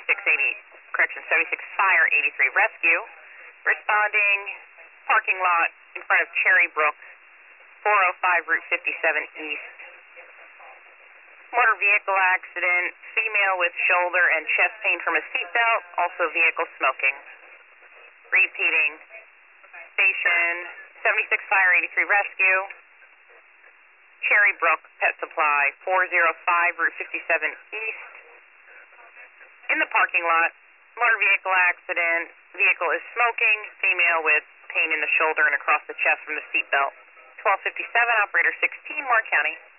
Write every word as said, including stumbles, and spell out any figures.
seventy-six eighty, correction, seventy-six Fire eighty-three Rescue, responding parking lot in front of Cherry Brook, four oh five Route fifty-seven East. Motor vehicle accident, female with shoulder and chest pain from a seatbelt, also vehicle smoking. Repeating, station seventy-six Fire eighty-three Rescue, Cherry Brook Pet Supply, four oh five Route fifty-seven East. In the parking lot, motor vehicle accident, vehicle is smoking, female with pain in the shoulder and across the chest from the seatbelt. twelve fifty-seven, operator sixteen, Moore County.